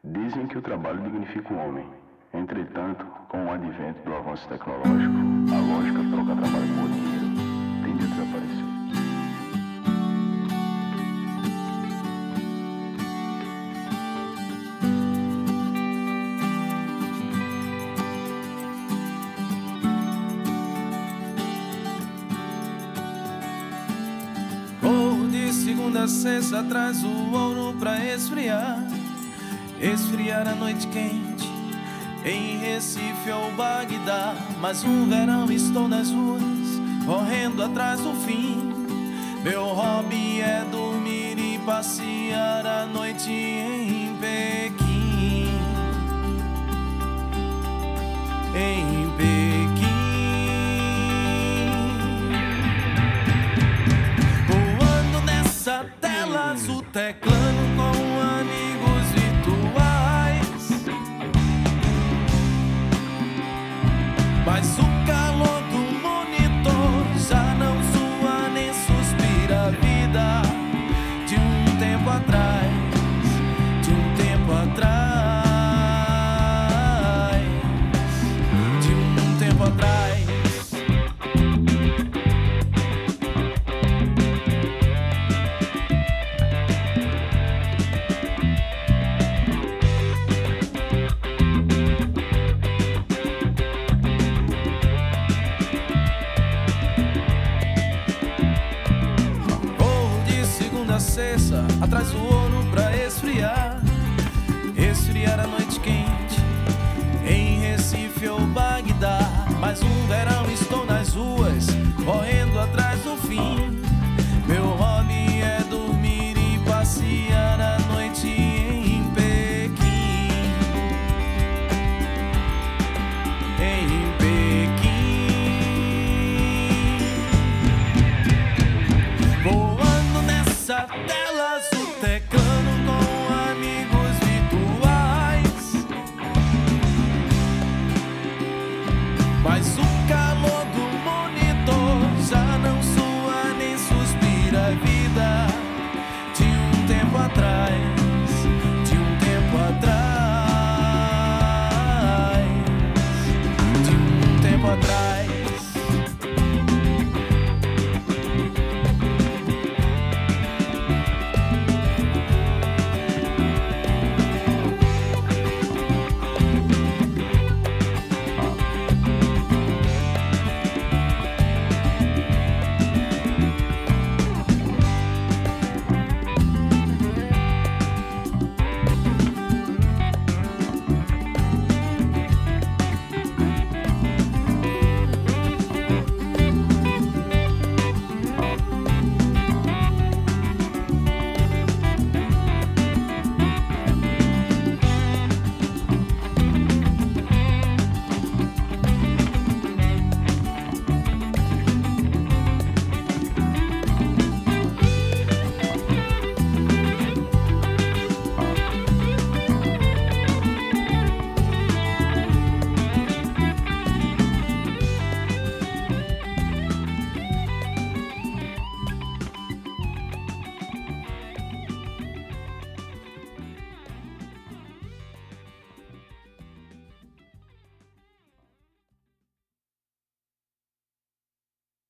Dizem que o trabalho dignifica o homem. Entretanto, com o advento do avanço tecnológico, a lógica troca trabalho por dinheiro tende a desaparecer. De segunda a sexta traz o ouro pra esfriar a noite quente em Recife ou Bagdá. Mais um verão estou nas ruas, correndo atrás do fim. Meu hobby é dormir e passear a noite em Pequim.